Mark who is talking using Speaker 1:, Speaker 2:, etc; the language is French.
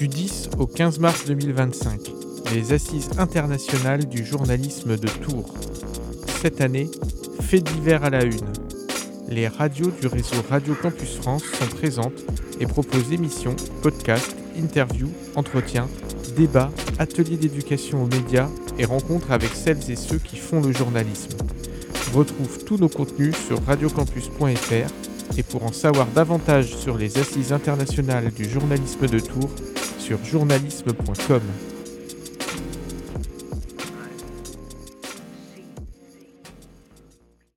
Speaker 1: Du 10 au 15 mars 2025, les Assises internationales du journalisme de Tours. Cette année, faits divers à la une. Les radios du réseau Radio Campus France sont présentes et proposent émissions, podcasts, interviews, entretiens, débats, ateliers d'éducation aux médias et rencontres avec celles et ceux qui font le journalisme. Retrouve tous nos contenus sur radiocampus.fr et pour en savoir davantage sur les Assises internationales du journalisme de Tours, sur journalisme.com.